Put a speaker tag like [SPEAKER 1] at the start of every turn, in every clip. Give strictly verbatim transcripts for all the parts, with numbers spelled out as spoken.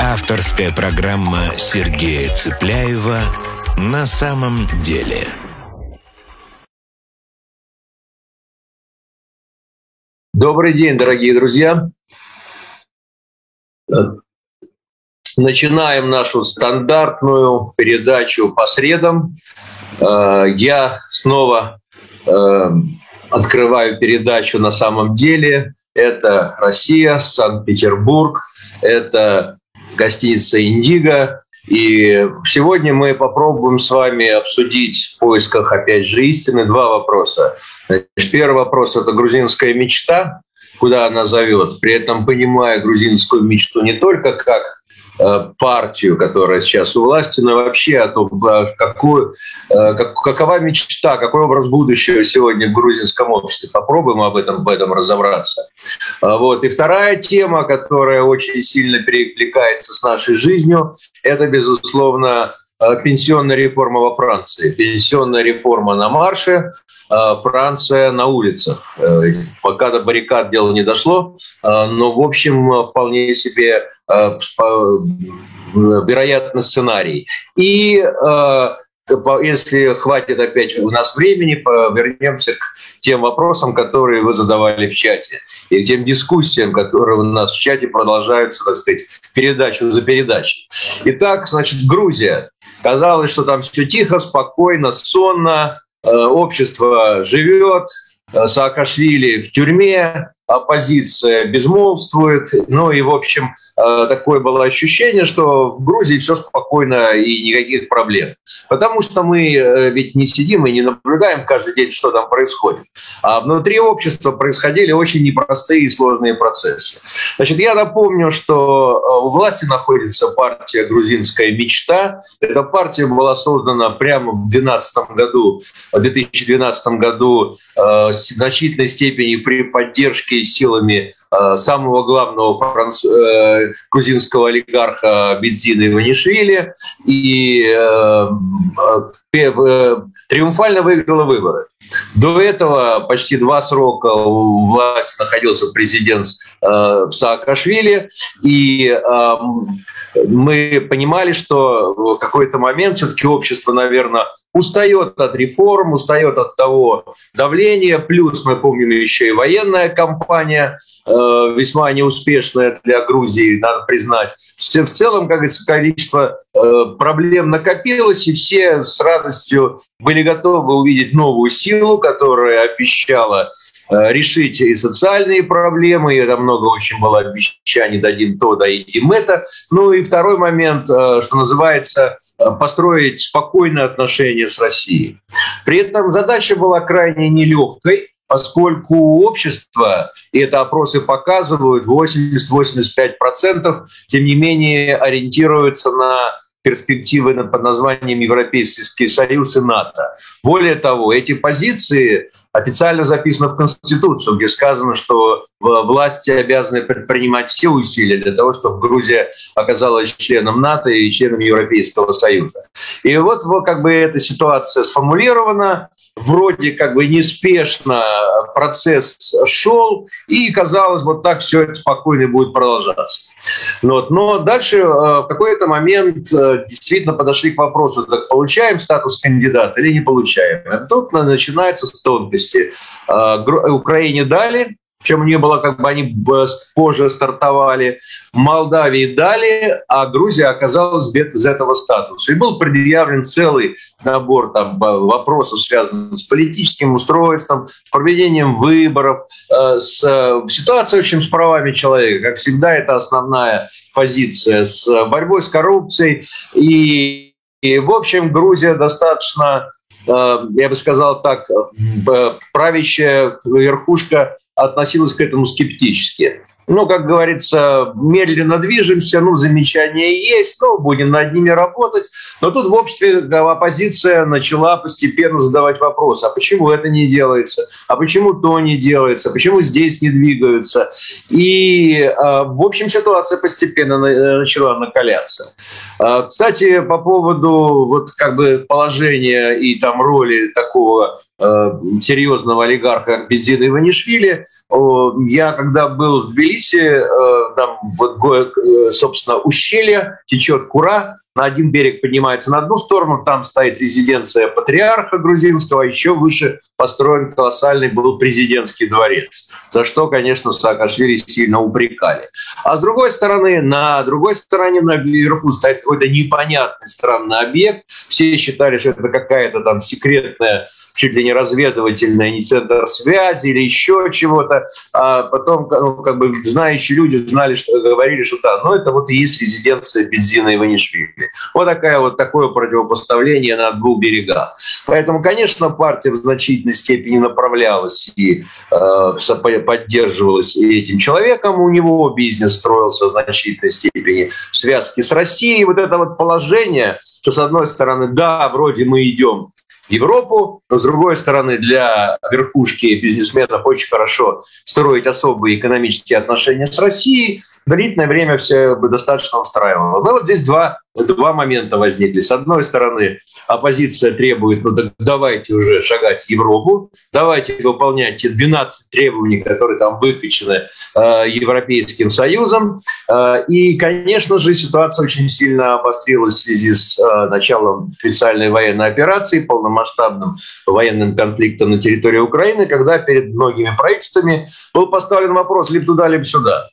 [SPEAKER 1] Авторская программа Сергея Цепляева «На самом деле».
[SPEAKER 2] Добрый день, дорогие друзья. Начинаем нашу стандартную передачу по средам. Я снова открываю передачу «На самом деле». Это Россия, Санкт-Петербург, это гостиница «Индиго». И сегодня мы попробуем с вами обсудить в поисках, опять же, истины два вопроса. Значит, первый вопрос – это грузинская мечта, куда она зовет, при этом понимая грузинскую мечту не только как э, партию, которая сейчас у власти, но вообще о том, какую, э, как, какова мечта, какой образ будущего сегодня в грузинском обществе. Попробуем об этом, в этом разобраться. Вот. И вторая тема, которая очень сильно перекликается с нашей жизнью, это, безусловно, пенсионная реформа во Франции. Пенсионная реформа на марше, Франция на улицах. Пока до баррикад дело не дошло, но, в общем, вполне себе вероятный сценарий. И если хватит опять у нас времени, вернемся к тем вопросам, которые вы задавали в чате, и к тем дискуссиям, которые у нас в чате продолжаются, так сказать, передачу за передачей. Итак, значит, Грузия. Казалось, что там все тихо, спокойно, сонно, общество живет, Саакашвили в тюрьме, оппозиция безмолвствует. Ну и, в общем, такое было ощущение, что в Грузии все спокойно и никаких проблем. Потому что мы ведь не сидим и не наблюдаем каждый день, что там происходит. А внутри общества происходили очень непростые и сложные процессы. Значит, я напомню, что у власти находится партия «Грузинская мечта». Эта партия была создана прямо в двенадцатом году, в две тысячи двенадцатом году в значительной степени при поддержке силами э, самого главного франц... э, грузинского олигарха Бедзина Иванишвили и э, э, триумфально выиграла выборы. До этого почти два срока у власти находился президент э, Саакашвили, и э, мы понимали, что в какой-то момент все-таки общество, наверное, устает от реформ, устает от того давления. Плюс мы помним еще и военная кампания, э, весьма неуспешная для Грузии, надо признать. Все, в целом, как говорится, количество э, проблем накопилось, и все с радостью были готовы увидеть новую силу, которая обещала э, решить и социальные проблемы, и там много очень было обещаний: дадим то, дадим это. Ну и второй момент, э, что называется, э, построить спокойные отношения с Россией. При этом задача была крайне нелегкой, поскольку общество, и это опросы показывают, восемьдесят-восемьдесят пять процентов, тем не менее, ориентируются на перспективы под названием Европейский Союз и НАТО. Более того, эти позиции официально записаны в Конституцию, где сказано, что власти обязаны предпринимать все усилия для того, чтобы Грузия оказалась членом НАТО и членом Европейского Союза. И вот, вот как бы эта ситуация сформулирована, вроде как бы неспешно процесс шел, и казалось, вот так все это спокойно будет продолжаться. Вот. Но дальше в какой-то момент действительно подошли к вопросу: так получаем статус кандидата или не получаем. И тут начинается с тонкости. Украине дали, чем не было, как бы они позже стартовали. Молдавии дали, а Грузия оказалась без этого статуса. И был предъявлен целый набор там вопросов, связанных с политическим устройством, с проведением выборов, с ситуацией, в общем, с правами человека. Как всегда, это основная позиция, с борьбой с коррупцией. И, и в общем, Грузия достаточно, я бы сказал так, правящая верхушка относилась к этому скептически. Ну, как говорится, медленно движемся, ну, замечания есть, ну, будем над ними работать. Но тут в обществе оппозиция начала постепенно задавать вопросы: а почему это не делается? А почему то не делается? Почему здесь не двигаются? И, в общем, ситуация постепенно начала накаляться. Кстати, по поводу вот как бы положения и там роли такого серьезного олигарха Бензина Иванишвили. Я когда был в Тбилиси, там вот, собственно, ущелье, течет Кура, на один берег поднимается на одну сторону, там стоит резиденция патриарха грузинского, а еще выше построен колоссальный был президентский дворец, за что, конечно, Саакашвили сильно упрекали. А с другой стороны, на другой стороне, наверху, стоит какой-то непонятный странный объект. Все считали, что это какая-то там секретная, чуть ли не разведывательная, не центр связи или еще чего-то. А потом, ну, как бы знающие люди знали, что говорили, что да, ну это вот и есть резиденция Бензина Иванишвили. Вот такая вот такое противопоставление на двух берегах. Поэтому, конечно, партия в значительной степени направлялась и э, поддерживалась этим человеком. У него бизнес строился в значительной степени в связке с Россией. Вот это вот положение, что с одной стороны, да, вроде мы идем в Европу, но с другой стороны, для верхушки бизнесменов очень хорошо строить особые экономические отношения с Россией. Длительное время все бы достаточно устраивало. Но вот здесь два, два момента возникли. С одной стороны, оппозиция требует, ну так давайте уже шагать в Европу, давайте выполнять те двенадцать требований, которые там выкачаны э, Европейским Союзом. Э, и, конечно же, ситуация очень сильно обострилась в связи с э, началом специальной военной операции, полномасштабным военным конфликтом на территории Украины, когда перед многими правительствами был поставлен вопрос либо туда, либо сюда.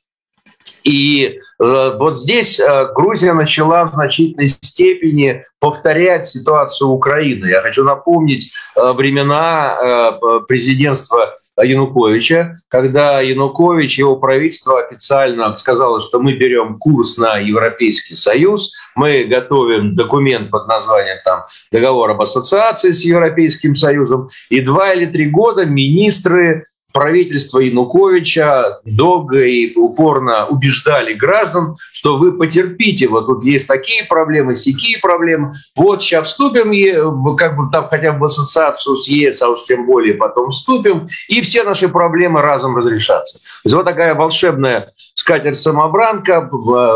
[SPEAKER 2] И э, вот здесь э, Грузия начала в значительной степени повторять ситуацию Украины. Я хочу напомнить э, времена э, президентства Януковича, когда Янукович и его правительство официально сказало, что мы берем курс на Европейский Союз, мы готовим документ под названием там, «Договор об ассоциации с Европейским Союзом», и два или три года министры правительство Януковича долго и упорно убеждали граждан, что вы потерпите, вот тут есть такие проблемы, сякие проблемы, вот сейчас вступим в, как бы там хотя бы в ассоциацию с ЕС, а уж тем более потом вступим, и все наши проблемы разом разрешатся. То есть вот такая волшебная скатерть-самобранка,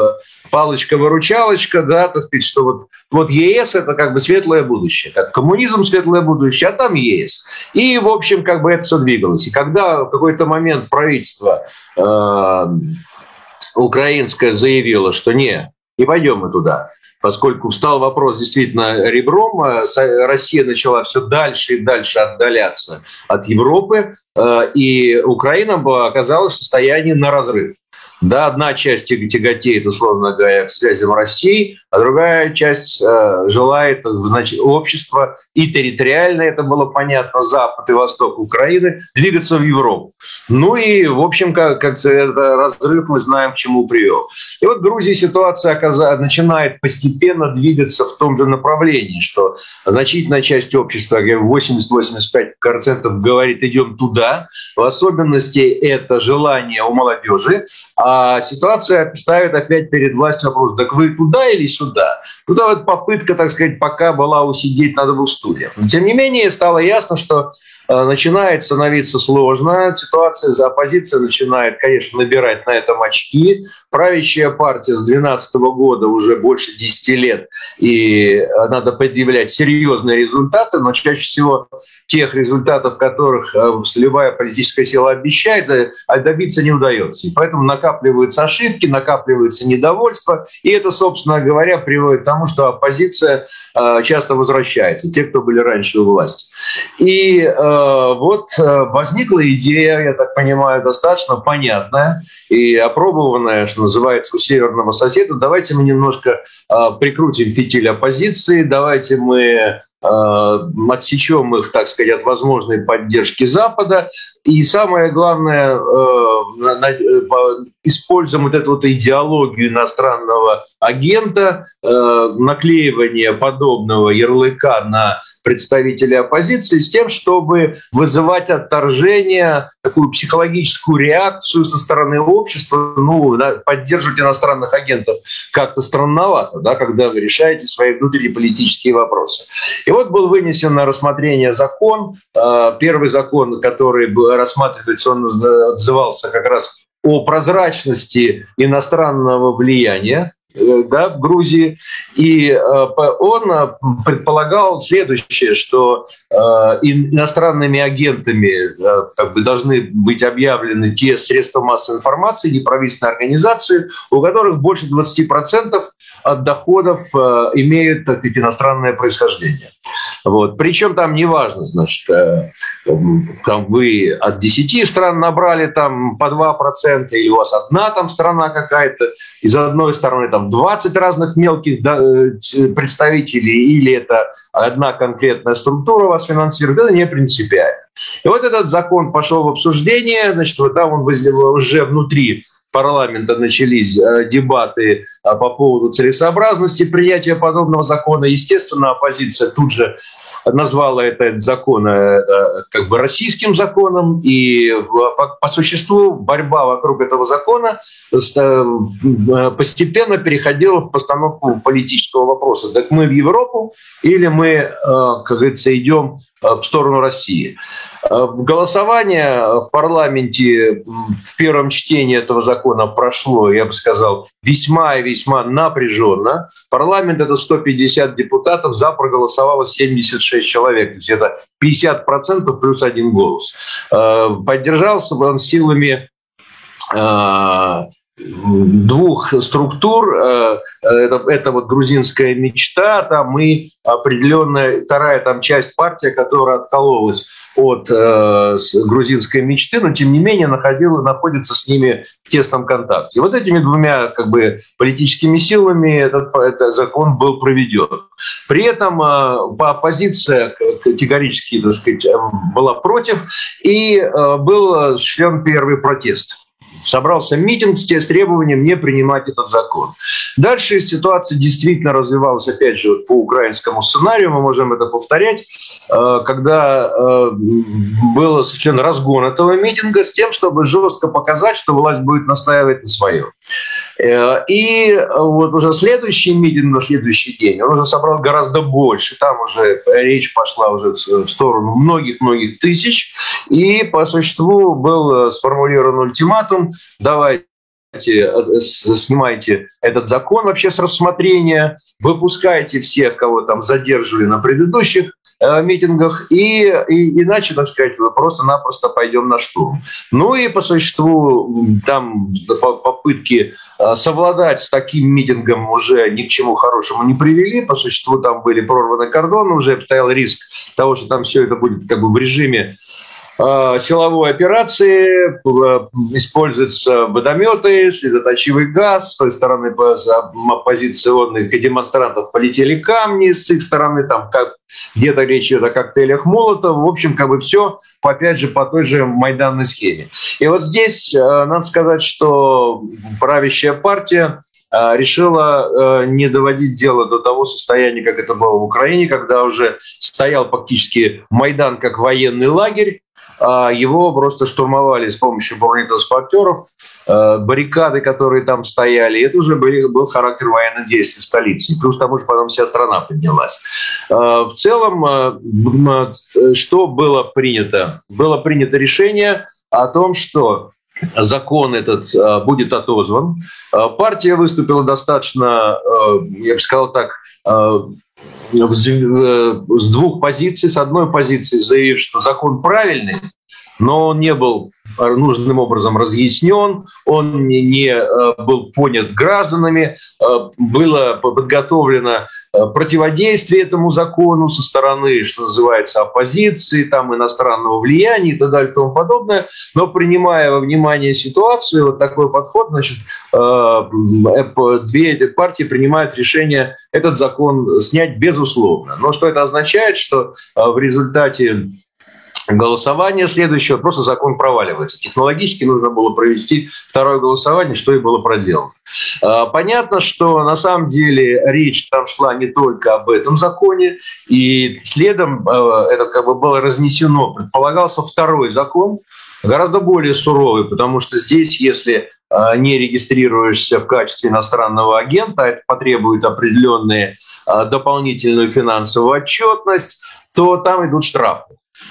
[SPEAKER 2] палочка-выручалочка, да, так сказать, что вот, вот ЕС это как бы светлое будущее, как коммунизм светлое будущее, а там ЕС. И, в общем, как бы это все двигалось. И когда в какой-то момент правительство э, украинское заявило, что не, не пойдем мы туда, поскольку встал вопрос действительно ребром, Россия начала все дальше и дальше отдаляться от Европы, э, и Украина оказалась в состоянии на разрыв. Да, одна часть тяготеет, условно говоря, к связям России, а другая часть э, желает, значит, общества и территориально, это было понятно, Запад и Восток Украины, двигаться в Европу. Ну и, в общем, как, как этот разрыв мы знаем, к чему привел. И вот в Грузии ситуация оказалась, начинает постепенно двигаться в том же направлении, что значительная часть общества, восемьдесят - восемьдесят пять процентов говорит, идем туда. В особенности это желание у молодежи. А ситуация ставит опять перед властью вопрос, так вы туда или сюда? Туда вот попытка, так сказать, пока была усидеть на двух стульях. Но, тем не менее, стало ясно, что э, начинает становиться сложно. Ситуация, оппозиция начинает, конечно, набирать на этом очки. Правящая партия с две тысячи двенадцатого года уже больше десяти лет, и надо предъявлять серьезные результаты, но чаще всего тех результатов, которых э, любая политическая сила обещает, а добиться не удается. И поэтому накапливаются ошибки, накапливается недовольство, и это, собственно говоря, приводит к тому, что оппозиция э, часто возвращается, те, кто были раньше у власти. И э, вот э, возникла идея, я так понимаю, достаточно понятная и опробованная, что называется, у северного соседа. Давайте мы немножко э, прикрутим фитиль оппозиции, давайте мы э, отсечем их, так сказать, от возможной поддержки Запада. И самое главное, э, используем вот эту вот идеологию иностранного агента, э, наклеивание подобного ярлыка на представителей оппозиции с тем, чтобы вызывать отторжение, такую психологическую реакцию со стороны общества. Ну, поддерживать иностранных агентов как-то странновато, да, когда вы решаете свои внутриполитические вопросы. И вот был вынесен на рассмотрение закон. Первый закон, который рассматривается, он отзывался как раз о прозрачности иностранного влияния да, в Грузии, и он предполагал следующее, что иностранными агентами как бы должны быть объявлены те средства массовой информации, неправительственные организации, у которых больше двадцати процентов от доходов имеют, так сказать, иностранное происхождение. Вот. Причем там не важно, значит, там вы от десяти стран набрали там по два процента, или у вас одна там страна какая-то, из одной стороны там двадцать разных мелких представителей, или это одна конкретная структура вас финансирует, это не принципиально. И вот этот закон пошел в обсуждение, значит, вот там он уже внутри парламента начались дебаты по поводу целесообразности принятия подобного закона. Естественно, оппозиция тут же назвала этот закон как бы российским законом, и по, по существу борьба вокруг этого закона постепенно переходила в постановку политического вопроса. Так мы в Европу или мы, как говорится, идем в сторону России? Голосование в парламенте в первом чтении этого закона прошло, я бы сказал, весьма и весьма напряженно. Парламент — это сто пятьдесят депутатов, за проголосовало семьдесят шесть человек, то есть это пятьдесят процентов плюс один голос. Поддержался он силами двух структур. Это, это вот грузинская мечта, там и определенная вторая там часть партии, которая откололась от э, грузинской мечты, но тем не менее находила, находится с ними в тесном контакте. И вот этими двумя как бы политическими силами этот, этот закон был проведен. При этом э, оппозиция категорически, так сказать, была против, и э, был осуществлен первый протест. Собрался митинг с требованием не принимать этот закон. Дальше ситуация действительно развивалась, опять же, по украинскому сценарию, мы можем это повторять, когда был осуществлен разгон этого митинга с тем, чтобы жестко показать, что власть будет настаивать на своем. И вот уже следующий митинг на следующий день, он уже собрал гораздо больше, там уже речь пошла уже в сторону многих-многих тысяч, и по существу был сформулирован ультиматум: давайте, снимайте этот закон вообще с рассмотрения, выпускайте всех, кого там задерживали на предыдущих э, митингах, и, и иначе, так сказать, просто-напросто пойдем на штурм. Ну и по существу там попытки э, совладать с таким митингом уже ни к чему хорошему не привели. По существу там были прорваны кордоны, уже стоял риск того, что там все это будет как бы в режиме силовой операции, используются водометы, слезоточивый газ, с той стороны оппозиционных демонстрантов полетели камни, с их стороны там как, где-то речь идет о коктейлях Молотова. В общем, как бы все, опять же, по той же майданной схеме. И вот здесь надо сказать, что правящая партия решила не доводить дело до того состояния, как это было в Украине, когда уже стоял фактически Майдан как военный лагерь. Его просто штурмовали с помощью бронетранспортеров, баррикады, которые там стояли. Это уже был, был характер военных действий в столице. Плюс к тому же потом вся страна поднялась. В целом, что было принято? Было принято решение о том, что закон этот будет отозван. Партия выступила достаточно, я бы сказал так, с двух позиций. С одной позиции заявив, что закон правильный, но он не был нужным образом разъяснен, он не, не был понят гражданами, было подготовлено противодействие этому закону со стороны, что называется, оппозиции, там, иностранного влияния и так далее и тому подобное. Но принимая во внимание ситуацию, вот такой подход, значит, две эти партии принимают решение этот закон снять безусловно. Но что это означает? Что в результате голосование следующего, просто закон проваливается. Технологически нужно было провести второе голосование, что и было проделано. Понятно, что на самом деле речь там шла не только об этом законе, и следом это как бы было разнесено. Предполагался второй закон, гораздо более суровый, потому что здесь, если не регистрируешься в качестве иностранного агента, это потребует определенную дополнительную финансовую отчетность, то там идут штрафы.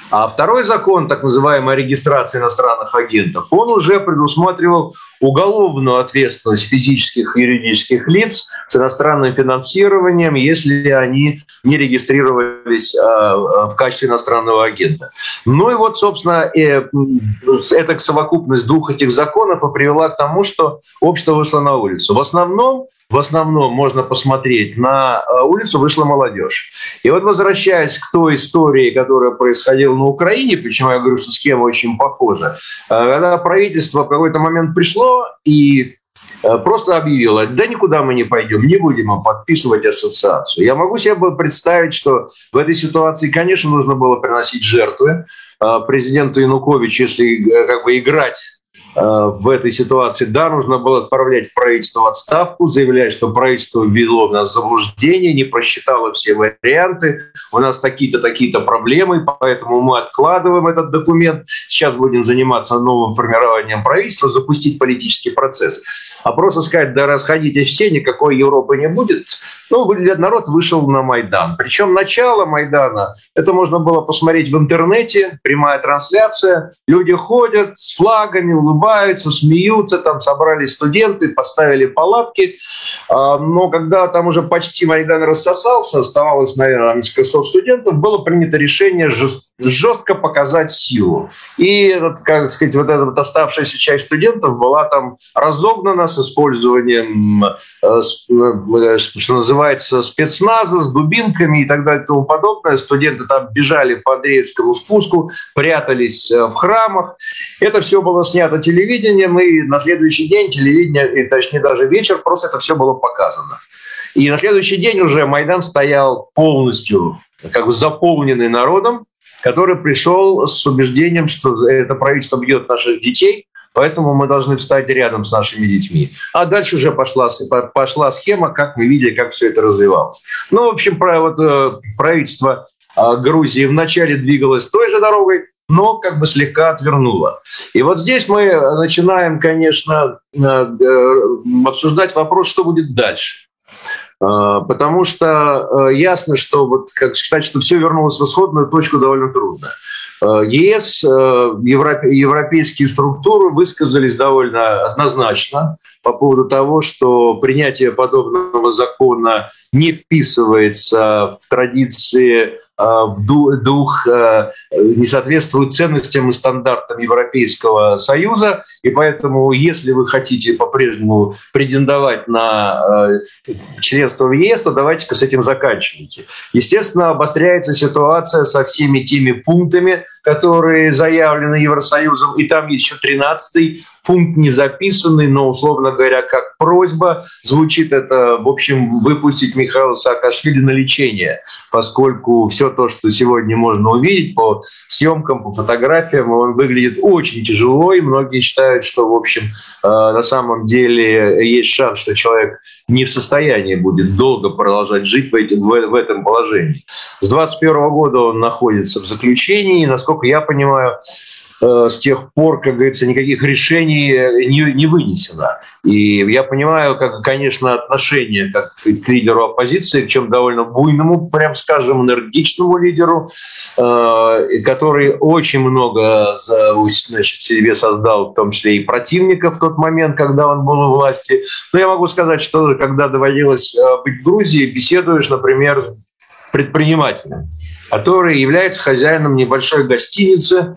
[SPEAKER 2] А второй закон, так называемая регистрация иностранных агентов, он уже предусматривал уголовную ответственность физических и юридических лиц с иностранным финансированием, если они не регистрировались в качестве иностранного агента. Ну и вот, собственно, эта совокупность двух этих законов и привела к тому, что общество вышло на улицу. В основном В основном можно посмотреть, на улицу вышла молодежь. И вот, возвращаясь к той истории, которая происходила на Украине, почему я говорю, что схема очень похожа, когда правительство в какой-то момент пришло и просто объявило: да никуда мы не пойдем, не будем подписывать ассоциацию. Я могу себе представить, что в этой ситуации, конечно, нужно было приносить жертвы. Президенту Януковичу, если как бы играть в этой ситуации, да, нужно было отправлять правительство в отставку, заявлять, что правительство ввело нас в заблуждение, не просчитало все варианты, у нас такие-то, такие-то проблемы, поэтому мы откладываем этот документ, сейчас будем заниматься новым формированием правительства, запустить политический процесс. А просто сказать: да расходитесь все, никакой Европы не будет. Ну, народ вышел на Майдан. Причем начало Майдана, это можно было посмотреть в интернете, прямая трансляция, люди ходят с флагами, улыбаются, смеются, там собрались студенты, поставили палатки. Но когда там уже почти Майдан рассосался, оставалось, наверное, несколько сот студентов, было принято решение жестко показать силу. И, как сказать, вот эта вот оставшаяся часть студентов была там разогнана с использованием, что называется, спецназа, с дубинками и так далее и тому подобное. Студенты там бежали по Андреевскому спуску, прятались в храмах. Это все было снято телевидением, и на следующий день телевидение, точнее даже вечер, просто это все было показано. И на следующий день уже Майдан стоял полностью как бы заполненный народом, который пришел с убеждением, что это правительство бьет наших детей, поэтому мы должны встать рядом с нашими детьми. А дальше уже пошла, пошла схема, как мы видели, как все это развивалось. Ну, в общем, вот, правительство Грузии вначале двигалось той же дорогой, но как бы слегка отвернуло. И вот здесь мы начинаем, конечно, обсуждать вопрос, что будет дальше. Потому что ясно, что вот, как считать, что все вернулось в исходную точку, довольно трудно. ЕС, европейские структуры высказались довольно однозначно по поводу того, что принятие подобного закона не вписывается в традиции, в дух, не соответствует ценностям и стандартам Европейского Союза. И поэтому, если вы хотите по-прежнему претендовать на членство в ЕС, то давайте-ка с этим заканчивайте. Естественно, обостряется ситуация со всеми теми пунктами, которые заявлены Евросоюзом. И там есть еще тринадцатый пункт, не записанный, но, условно говоря, как просьба. Звучит это, в общем, выпустить Михаила Саакашвили на лечение, поскольку все то, что сегодня можно увидеть по съемкам, по фотографиям, он выглядит очень тяжело, и многие считают, что, в общем, на самом деле есть шанс, что человек не в состоянии будет долго продолжать жить в, этим, в этом положении. С двадцать первого года он находится в заключении, и, насколько я понимаю, с тех пор, как говорится, никаких решений не, не вынесено. И я понимаю, как, конечно, отношение как сказать, к лидеру оппозиции, к чем довольно буйному, прям скажем, энергичному лидеру, э, который очень много значит, себе создал, в том числе и противников в тот момент, когда он был у власти. Но я могу сказать, что когда доводилось быть в Грузии, беседуешь, например, с предпринимателем, который является хозяином небольшой гостиницы,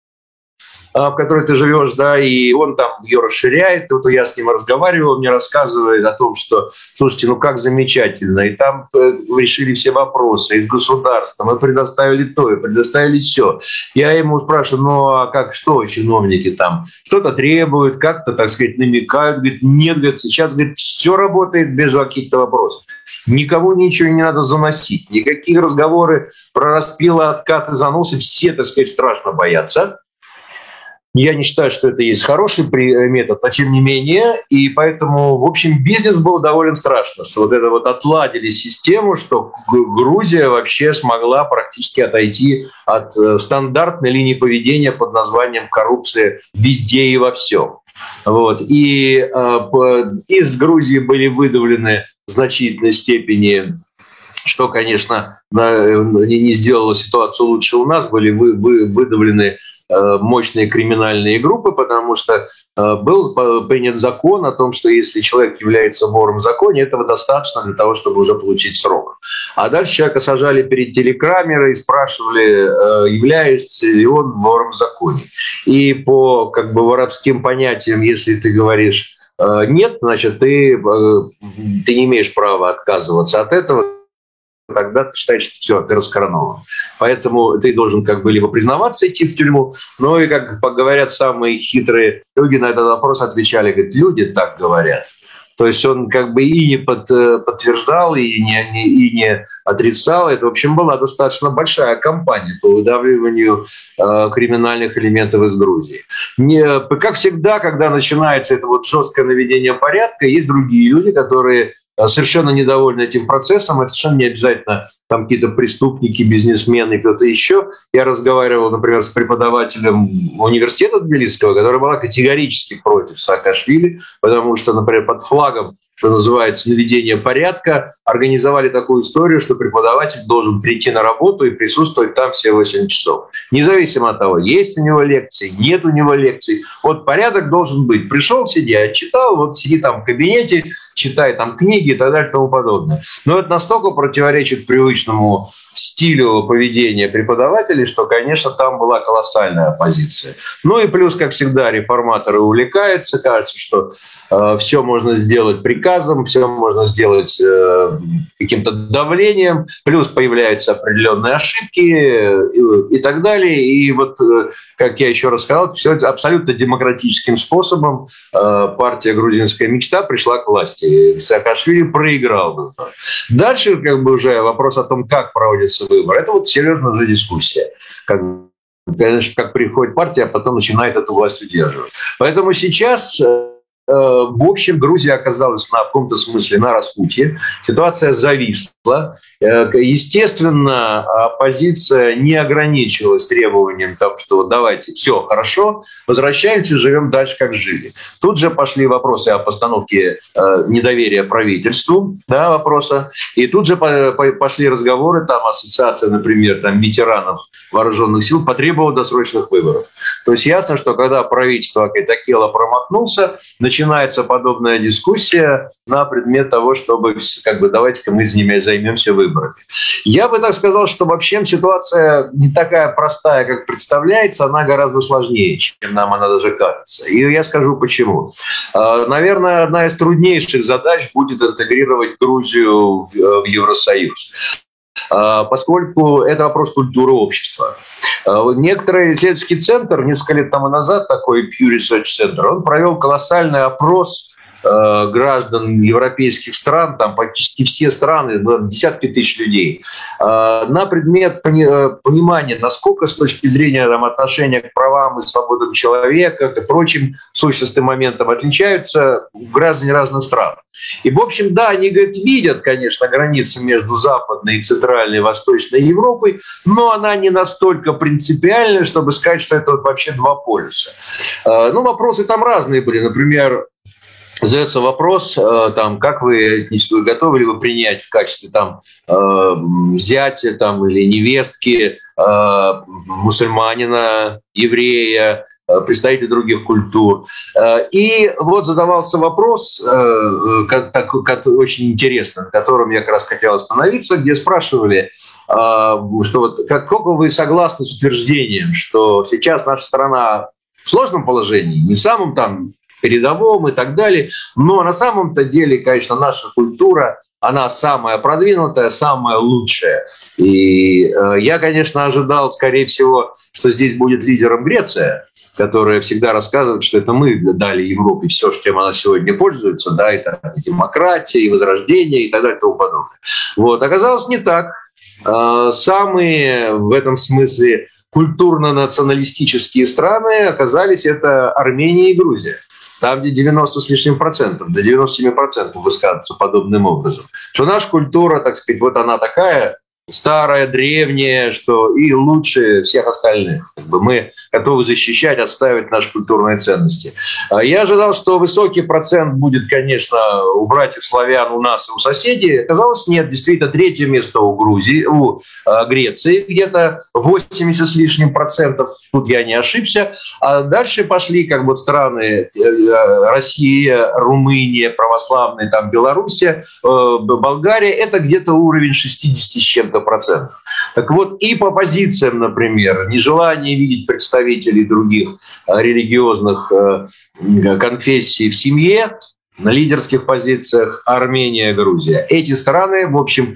[SPEAKER 2] в которой ты живешь, да, и он там ее расширяет. Вот я с ним разговаривал, мне рассказывает о том, что, слушайте, ну как замечательно, и там решили все вопросы, и с государством, мы предоставили то, и предоставили все. Я ему спрашиваю, ну а как, что чиновники там, что-то требуют, как-то, так сказать, намекают, говорит, нет, говорит, сейчас, говорит, все работает без каких-то вопросов. Никого ничего не надо заносить, никакие разговоры про распилы, откаты, заносы, все, так сказать, страшно боятся. Я не считаю, что это есть хороший метод, но тем не менее. И поэтому, в общем, бизнес был довольно страшно. Вот это вот отладили систему, что Грузия вообще смогла практически отойти от стандартной линии поведения под названием коррупция везде и во всем. Вот. И э, из Грузии были выдавлены в значительной степени что, конечно, не сделало ситуацию лучше у нас, были вы, вы, выдавлены мощные криминальные группы, потому что был принят закон о том, что если человек является вором в законе, этого достаточно для того, чтобы уже получить срок. А дальше человека сажали перед телекамерой и спрашивали, является ли он вором в законе. И по как бы воровским понятиям, если ты говоришь «нет», значит, ты, ты не имеешь права отказываться от этого, тогда ты считаешь, что все, ты раскоронован. Поэтому ты должен как бы либо признаваться, идти в тюрьму, но и, как говорят самые хитрые люди, на этот вопрос отвечали, говорят, люди так говорят. То есть он как бы и не под, подтверждал, и не, не, и не отрицал. Это, в общем, была достаточно большая кампания по выдавливанию э, криминальных элементов из Грузии. Не, как всегда, когда начинается это вот жесткое наведение порядка, есть другие люди, которые совершенно недовольны этим процессом. Это совершенно не обязательно там какие-то преступники, бизнесмены, кто-то еще. Я разговаривал, например, с преподавателем университета Тбилисского, который была категорически против Саакашвили, потому что, например, под флагом, что называется, наведение порядка, организовали такую историю, что преподаватель должен прийти на работу и присутствовать там все восемь часов. Независимо от того, есть у него лекции, нет у него лекций. Вот порядок должен быть. Пришел, сиди, отчитал, вот сиди там в кабинете, читай там книги и так далее и тому подобное. Но это настолько противоречит привычному стилю поведения преподавателей, что, конечно, там была колоссальная оппозиция. Ну и плюс, как всегда, реформаторы увлекаются, кажется, что э, все можно сделать приказом, все можно сделать э, каким-то давлением, плюс появляются определенные ошибки и, и так далее. И вот, э, как я еще раз сказал, все это абсолютно демократическим способом э, партия «Грузинская мечта» пришла к власти. Саакашвили проиграл. Дальше как бы уже вопрос о том, как проводится выбор. Это вот серьезная уже дискуссия. Как, конечно, как приходит партия, а потом начинает эту власть удерживать. Поэтому сейчас, э, в общем, Грузия оказалась на, в каком-то смысле на распутье. Ситуация зависла. Э, естественно, оппозиция не ограничилась требованием того, что давайте, все хорошо, возвращаемся, живем дальше, как жили. Тут же пошли вопросы о постановке э, недоверия правительству, да, вопроса. И тут же по, по, пошли разговоры, там ассоциация, например, там, ветеранов вооруженных сил потребовала досрочных выборов. То есть ясно, что когда правительство Акетакела промахнулся, начинается подобная дискуссия на предмет того, чтобы как бы давайте-ка мы займемся выборами. Я бы так сказал, что вообще ситуация не такая простая, как представляется, она гораздо сложнее, чем нам она даже кажется. И я скажу почему. Наверное, одна из труднейших задач будет интегрировать Грузию в Евросоюз, поскольку это вопрос культуры общества. Некоторый исследовательский центр, несколько лет тому назад, такой Pew Research Center, он провел колоссальный опрос граждан европейских стран, там практически все страны, десятки тысяч людей, на предмет понимания, насколько с точки зрения там, отношения к правам и свободам человека, к прочим сущностным моментам отличаются граждане разных стран. И, в общем, да, они, говорят, видят, конечно, границу между Западной и Центральной и Восточной Европой, но она не настолько принципиальная, чтобы сказать, что это вот вообще два полюса. Ну, вопросы там разные были. Например, задается вопрос, там, как вы, вы готовы ли вы принять в качестве там, зятя там, или невестки мусульманина, еврея, представителей других культур. И вот задавался вопрос, очень интересный, на котором я как раз хотел остановиться, где спрашивали, что вот, как вы согласны с утверждением, что сейчас наша страна в сложном положении, не в самом там передовом и так далее, но на самом-то деле, конечно, наша культура, она самая продвинутая, самая лучшая. И э, я, конечно, ожидал, скорее всего, что здесь будет лидером Греция, которая всегда рассказывает, что это мы дали Европе все, чем она сегодня пользуется, да, это демократия, и возрождение, и так далее, и тому подобное. Вот. Оказалось, не так. Э, самые в этом смысле культурно-националистические страны оказались это Армения и Грузия. Там, где девяносто с лишним процентов, до девяноста семи процентов высказываются подобным образом. Что наша культура, так сказать, вот она такая, старое, древнее, что и лучше всех остальных. Как бы мы готовы защищать, отстаивать наши культурные ценности. Я ожидал, что высокий процент будет, конечно, у братьев славян, у нас и у соседей. Оказалось, нет. Действительно, третье место у Грузии, у Греции, где-то восемьдесят с лишним процентов. Тут я не ошибся. А дальше пошли как бы страны Россия, Румыния, православные, там Белоруссия, Болгария. Это где-то уровень шестьдесят с чем-то процентов. Так вот, и по позициям, например, нежелание видеть представителей других религиозных конфессий в семье, на лидерских позициях Армения, Грузия. Эти страны, в общем,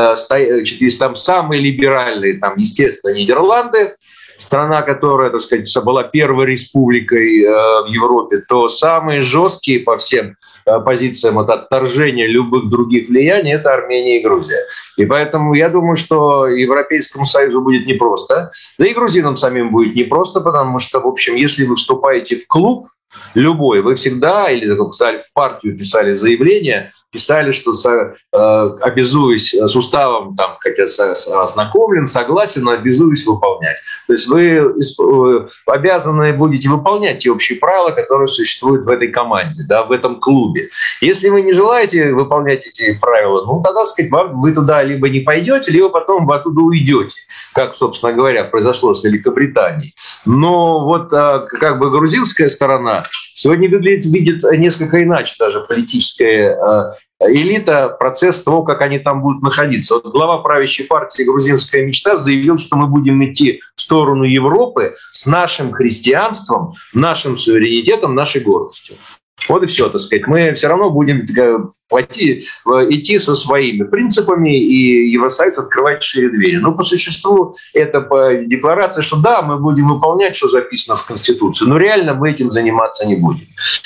[SPEAKER 2] если там самые либеральные, там, естественно, Нидерланды, страна, которая, так сказать, была первой республикой в Европе, то самые жесткие по всем позициям от отторжения любых других влияний – это Армения и Грузия. И поэтому я думаю, что Европейскому Союзу будет непросто, да и грузинам самим будет непросто, потому что, в общем, если вы вступаете в клуб, любой, вы всегда, или как сказали, в партию писали заявление, писали, что э, обязуюсь с уставом, там, хотя ознакомлен, согласен, но обязуюсь выполнять. То есть вы э, обязаны будете выполнять те общие правила, которые существуют в этой команде, да, в этом клубе. Если вы не желаете выполнять эти правила, ну, тогда, так сказать, вам, вы туда либо не пойдете, либо потом вы оттуда уйдете, как, собственно говоря, произошло с Великобританией. Но вот э, как бы грузинская сторона сегодня выглядит, видит несколько иначе, даже политическая э, элита, процесс того, как они там будут находиться. Вот глава правящей партии «Грузинская мечта» заявил, что мы будем идти в сторону Европы с нашим христианством, нашим суверенитетом, нашей гордостью. Вот и все, так сказать. Мы все равно будем пойти, идти со своими принципами, и Евросоюз открывать шире двери. Но по существу это по декларации, что да, мы будем выполнять, что записано в Конституции, но реально мы этим заниматься не будем.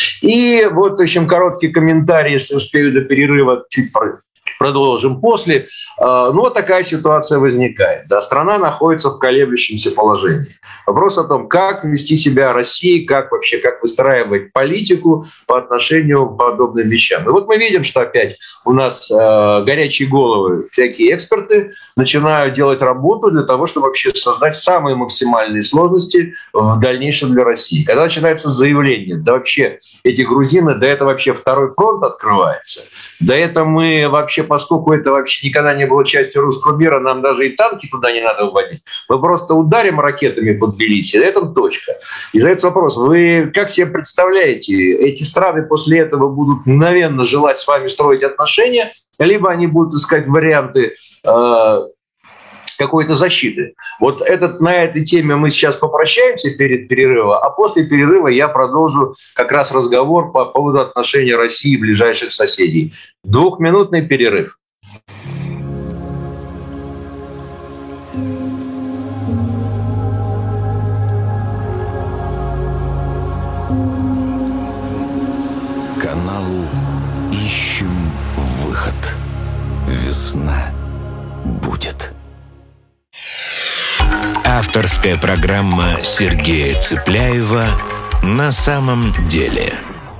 [SPEAKER 2] И вот, в общем, короткий комментарий, если успею до перерыва, чуть продолжим после. Ну, вот такая ситуация возникает. Да, страна находится в колеблющемся положении. Вопрос о том, как вести себя России, как вообще, как выстраивать политику по отношению к подобным вещам. И вот мы видим, что опять у нас э, горячие головы, всякие эксперты начинают делать работу для того, чтобы вообще создать самые максимальные сложности в дальнейшем для России. Когда начинается заявление, да вообще эти грузины, да это вообще второй фронт открывается, да это мы вообще, поскольку это вообще никогда не было частью русского мира, нам даже и танки туда не надо вводить. Мы просто ударим ракетами под Тбилиси, на этом точка. И задается вопрос, вы как себе представляете, эти страны после этого будут мгновенно желать с вами строить отношения, либо они будут искать варианты э, какой-то защиты. Вот этот, на этой теме мы сейчас попрощаемся перед перерывом, а после перерыва я продолжу как раз разговор по поводу отношений России и ближайших соседей. Двухминутный перерыв.
[SPEAKER 1] Каналу «Ищем выход». Весна будет. Авторская программа Сергея Цепляева «На самом деле».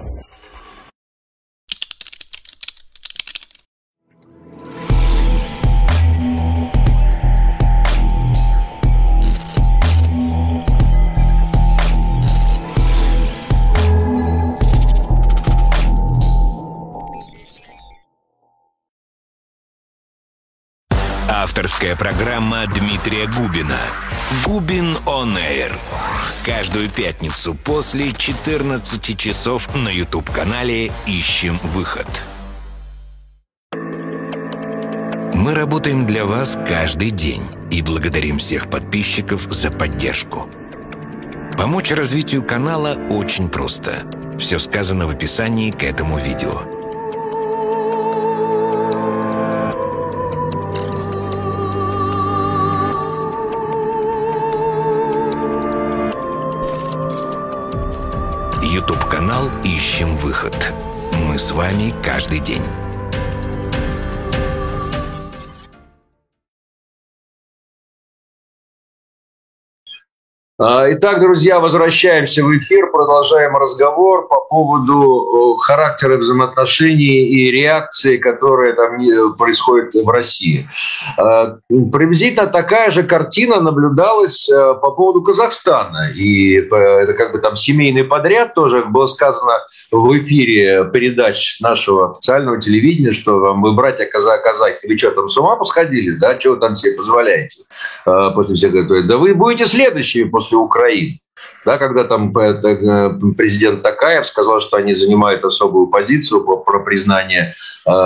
[SPEAKER 1] Авторская программа Дмитрия Губина «Губин On Air». Каждую пятницу после четырнадцати часов на YouTube-канале «Ищем выход». Мы работаем для вас каждый день и благодарим всех подписчиков за поддержку. Помочь развитию канала очень просто. Все сказано в описании к этому видео. YouTube-канал «Ищем выход». Мы с вами каждый день.
[SPEAKER 2] Итак, друзья, возвращаемся в эфир, продолжаем разговор по поводу характера взаимоотношений и реакции, которые там происходят в России. Приблизительно такая же картина наблюдалась по поводу Казахстана. И это как бы там семейный подряд тоже было сказано в эфире передач нашего официального телевидения, что вы, братья казахи, вы что, там с ума посходили, да, чего вы там себе позволяете? После всех этого, да вы будете следующие после Украины. Да, когда там президент Токаев сказал, что они занимают особую позицию про признание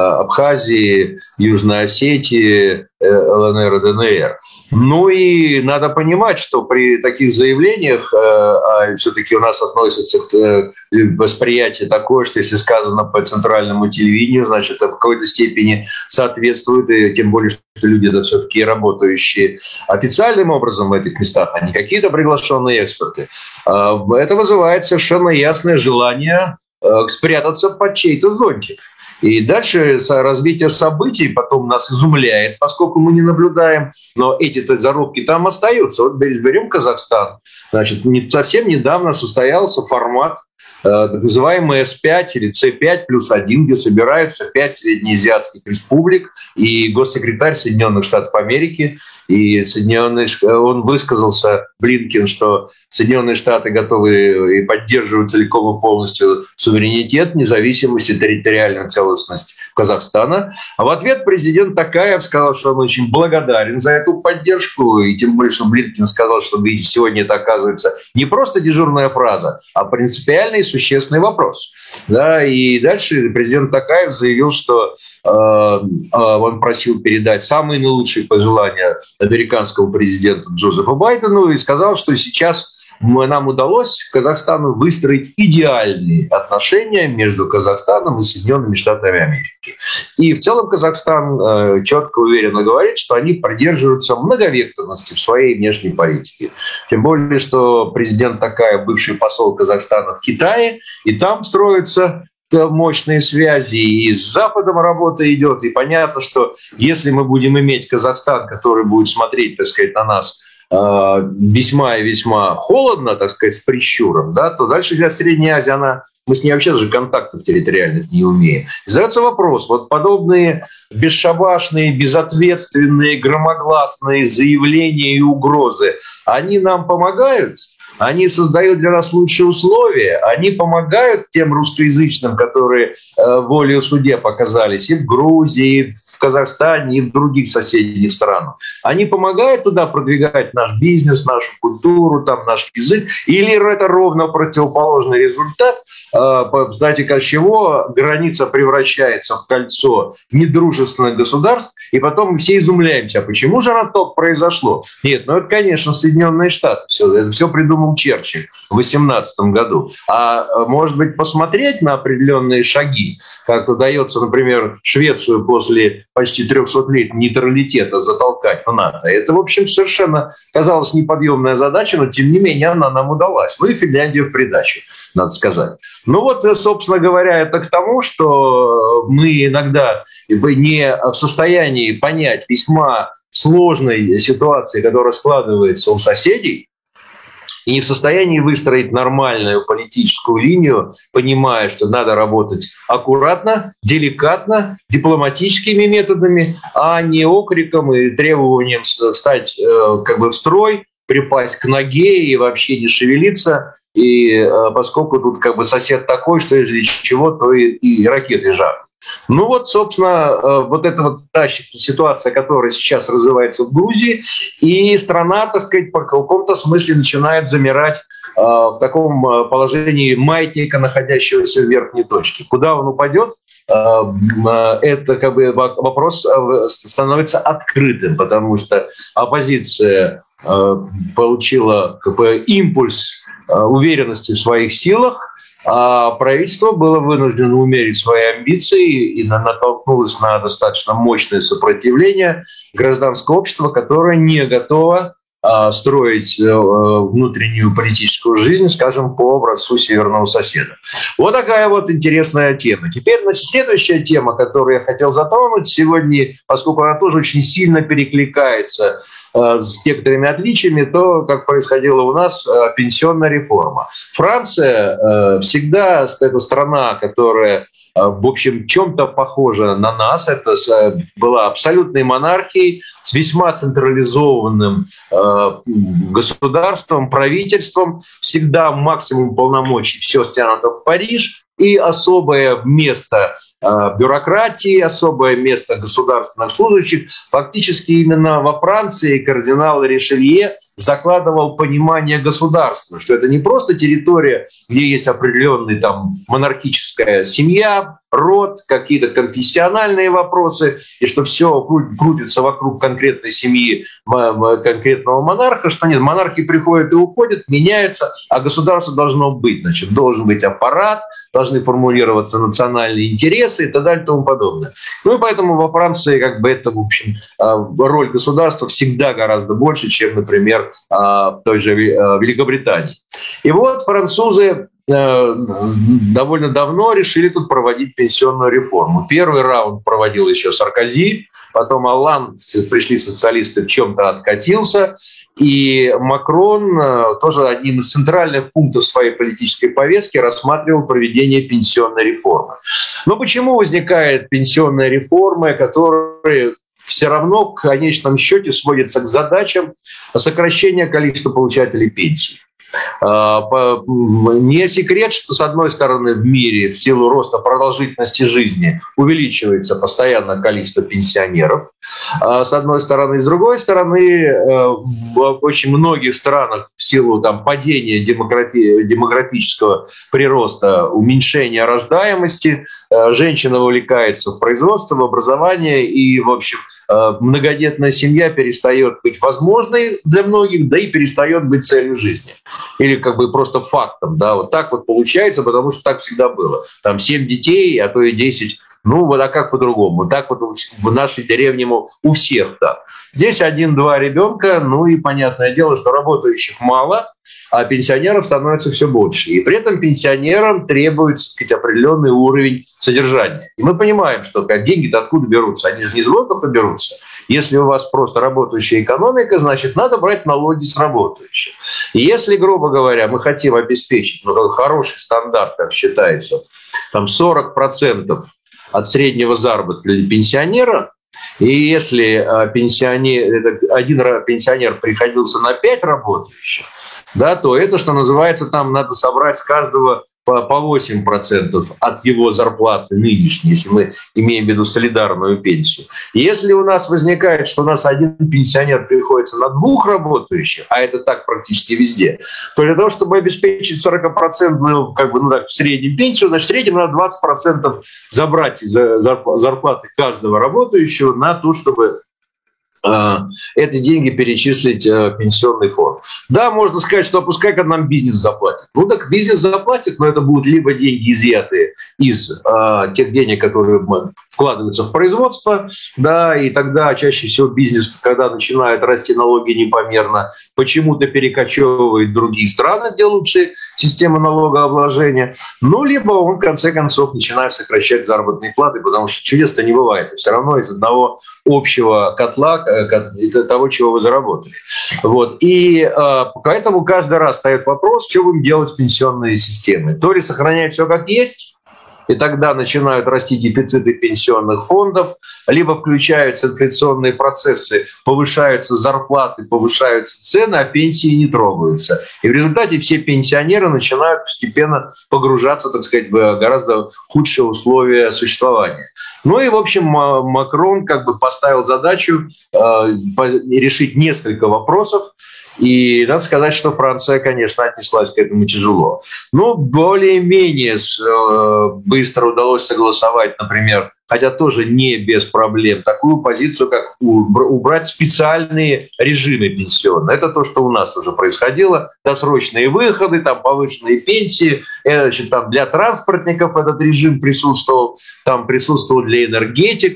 [SPEAKER 2] Абхазии, Южной Осетии, ЛНР и ДНР. Ну и надо понимать, что при таких заявлениях, а все-таки у нас относится к восприятию такое, что если сказано по центральному телевидению, значит, это в какой-то степени соответствует, и тем более, что люди да, все-таки работающие официальным образом в этих местах, а не какие-то приглашенные эксперты. Это вызывает совершенно ясное желание спрятаться под чей-то зонтик. И дальше развитие событий потом нас изумляет, поскольку мы не наблюдаем, но эти-то зарубки там остаются. Вот берем Казахстан. Значит, не, совсем недавно состоялся формат так называемый эс пять или цэ пять плюс один, где собираются пять среднеазиатских республик и госсекретарь Соединенных Штатов Америки. И Соединенные, он высказался, Блинкен, что Соединенные Штаты готовы и поддерживают целиком и полностью суверенитет, независимость и территориальную целостность Казахстана. А в ответ президент Токаев сказал, что он очень благодарен за эту поддержку. И тем более, что Блинкен сказал, что, видите, сегодня это оказывается не просто дежурная фраза, а принципиальный существенный вопрос. Да, и дальше президент Токаев заявил, что э, э, он просил передать самые наилучшие пожелания американскому президенту Джозефу Байдену и сказал, что сейчас нам удалось Казахстану выстроить идеальные отношения между Казахстаном и Соединенными Штатами Америки. И в целом Казахстан э, четко, уверенно говорит, что они придерживаются многовекторности в своей внешней политике. Тем более, что президент Токаев, бывший посол Казахстана в Китае, и там строятся мощные связи, и с Западом работа идет. И понятно, что если мы будем иметь Казахстан, который будет смотреть, так сказать, на нас весьма и весьма холодно, так сказать, с прищуром, да, то дальше для Средней Азии она, мы с ней вообще даже контактов территориальных не умеем. И задается вопрос, вот подобные бесшабашные, безответственные, громогласные заявления и угрозы, они нам помогают? Они создают для нас лучшие условия, они помогают тем русскоязычным, которые э, волею судеб оказались и в Грузии, и в Казахстане, и в других соседних странах. Они помогают туда продвигать наш бизнес, нашу культуру, там, наш язык, или это ровно противоположный результат, э, кстати, от чего граница превращается в кольцо недружественных государств, и потом мы все изумляемся, а почему же оно так произошло? Нет, ну это, конечно, Соединенные Штаты. Все, это все придумал Черчилль в восемнадцатом году. А может быть, посмотреть на определенные шаги, как удается, например, Швецию после почти трехсот лет нейтралитета затолкать в НАТО. Это, в общем, совершенно казалось неподъемная задача, но тем не менее она нам удалась. Ну и Финляндия в придачу, надо сказать. Ну вот, собственно говоря, это к тому, что мы иногда не в состоянии понять весьма сложной ситуации, которая складывается у соседей, и не в состоянии выстроить нормальную политическую линию, понимая, что надо работать аккуратно, деликатно, дипломатическими методами, а не окриком и требованием встать как бы в строй, припасть к ноге и вообще не шевелиться. И поскольку тут как бы сосед такой, что из-за чего, то и, и ракеты жарят. Ну вот, собственно, вот эта вот та ситуация, которая сейчас развивается в Грузии, и страна, так сказать, по какому-то смысле начинает замирать э, в таком положении маятника, находящегося в верхней точке. Куда он упадет, э, это как бы вопрос становится открытым, потому что оппозиция э, получила как бы импульс э, уверенности в своих силах, а правительство было вынуждено умерить свои амбиции и натолкнулось на достаточно мощное сопротивление гражданского общества, которое не готово строить внутреннюю политическую жизнь, скажем, по образцу северного соседа. Вот такая вот интересная тема. Теперь, значит, следующая тема, которую я хотел затронуть сегодня, поскольку она тоже очень сильно перекликается с некоторыми отличиями, то, как происходило у нас, пенсионная реформа. Франция всегда это страна, которая, в общем, в чем-то похожа на нас. Это была абсолютной монархией с весьма централизованным э, государством, правительством. Всегда максимум полномочий, все стянуто в Париж. И особое место э, бюрократии, особое место государственных служащих. Фактически именно во Франции кардинал Ришелье закладывал понимание государства, что это не просто территория, где есть определенная там монархическая семья, род, какие-то конфессиональные вопросы, и что все крутится вокруг конкретной семьи конкретного монарха, что нет, монархи приходят и уходят, меняются, а государство должно быть. Значит, должен быть аппарат, должны формулироваться национальные интересы и так далее и тому подобное. Ну и поэтому во Франции как бы это, в общем, роль государства всегда гораздо больше, чем, например, в той же Великобритании. И вот французы довольно давно решили тут проводить пенсионную реформу. Первый раунд проводил еще Саркози, потом Олланд, пришли социалисты, в чем-то откатился, и Макрон тоже одним из центральных пунктов своей политической повестки рассматривал проведение пенсионной реформы. Но почему возникает пенсионная реформа, которая все равно в конечном счете сводится к задачам сокращения количества получателей пенсий? Не секрет, что, с одной стороны, в мире в силу роста продолжительности жизни увеличивается постоянно количество пенсионеров, с одной стороны. С другой стороны, в очень многих странах в силу там, падения демографи- демографического прироста, уменьшения рождаемости, женщина вовлекается в производство, в образование, и, в общем, многодетная семья перестает быть возможной для многих, да и перестает быть целью жизни. Или как бы просто фактом. Да, вот так вот получается, потому что так всегда было. Там семь детей, а то и десять. Ну, вот а как по-другому? Так вот в нашей деревне у всех, да. Здесь один-два ребенка, ну и понятное дело, что работающих мало, а пенсионеров становится все больше. И при этом пенсионерам требуется, так сказать, определенный уровень содержания. И мы понимаем, что как, деньги-то откуда берутся? Они же не из воздуха берутся. Если у вас просто работающая экономика, значит, надо брать налоги с работающих. И если, грубо говоря, мы хотим обеспечить, ну, хороший стандарт, как считается, там сорок процентов от среднего заработка для пенсионера, и если пенсионер, один пенсионер приходился на пять работающих, да, то это, что называется, там надо собрать с каждого по восемь процентов от его зарплаты нынешней, если мы имеем в виду солидарную пенсию. Если у нас возникает, что у нас один пенсионер приходится на двух работающих, а это так практически везде, то для того, чтобы обеспечить сорок процентов, как бы, ну, так, в среднем пенсию, значит, в среднем надо двадцать процентов забрать из зарплаты каждого работающего на то, чтобы эти деньги перечислить в пенсионный фонд. Да, можно сказать, что пускай-ка нам бизнес заплатит. Ну так бизнес заплатит, но это будут либо деньги, изъятые из э, тех денег, которые вкладываются в производство, да, и тогда чаще всего бизнес, когда начинают расти налоги непомерно, почему-то перекочевывает в другие страны, где лучше система налогообложения. Ну, либо он, в конце концов, начинает сокращать заработные платы, потому что чудес-то не бывает. Все равно из одного общего котла, того, чего вы заработали. Вот. И э, поэтому каждый раз встает вопрос, что будем делать с пенсионной системой. То ли сохранять все как есть, и тогда начинают расти дефициты пенсионных фондов, либо включаются инфляционные процессы, повышаются зарплаты, повышаются цены, а пенсии не трогаются. И в результате все пенсионеры начинают постепенно погружаться, так сказать, в гораздо худшие условия существования. Ну и, в общем, Макрон как бы поставил задачу э, решить несколько вопросов. И надо сказать, что Франция, конечно, отнеслась к этому тяжело. Но более-менее э, быстро удалось согласовать, например, хотя тоже не без проблем, такую позицию, как убрать специальные режимы пенсионные. Это то, что у нас уже происходило. Досрочные выходы, там повышенные пенсии. Значит, там для транспортников этот режим присутствовал, там присутствовал для энергетиков.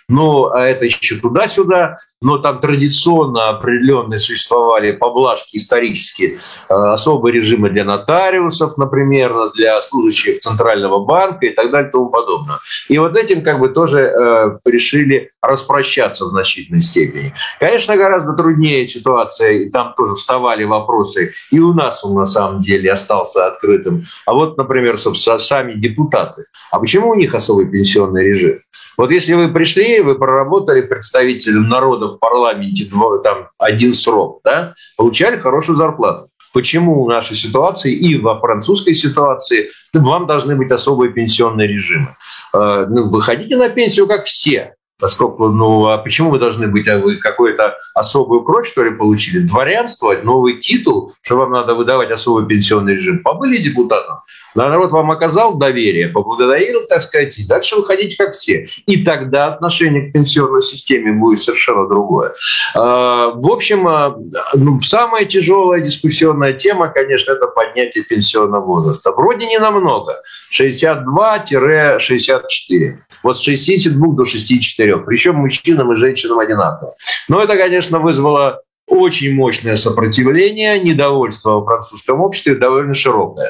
[SPEAKER 2] но а это еще туда-сюда, но там традиционно определенные существовали поблажки исторические, особые режимы для нотариусов, например, для служащих Центрального банка и так далее и тому подобное. И вот этим как бы тоже э, решили распрощаться в значительной степени. Конечно, гораздо труднее ситуация, и там тоже вставали вопросы, и у нас он на самом деле остался открытым. А вот, например, сами депутаты. А почему у них особый пенсионный режим? Вот если вы пришли, вы проработали представителем народа в парламенте там, один срок, да, получали хорошую зарплату. Почему в нашей ситуации и во французской ситуации вам должны быть особые пенсионные режимы? Ну, выходите на пенсию, как все. Поскольку, ну, а почему вы должны быть, а вы какую-то особую кровь, что ли, получили? Дворянство, новый титул, что вам надо выдавать особый пенсионный режим. Побыли депутатом, народ вам оказал доверие, поблагодарил, так сказать, и дальше выходите, как все. И тогда отношение к пенсионной системе будет совершенно другое. В общем, ну, самая тяжелая дискуссионная тема, конечно, это поднятие пенсионного возраста. Вроде не намного. шестьдесят два - шестьдесят четыре. Вот с шестидесяти двух до шестидесяти четырёх. Причем мужчинам и женщинам одинаково. Но это, конечно, вызвало очень мощное сопротивление, недовольство во французском обществе довольно широкое.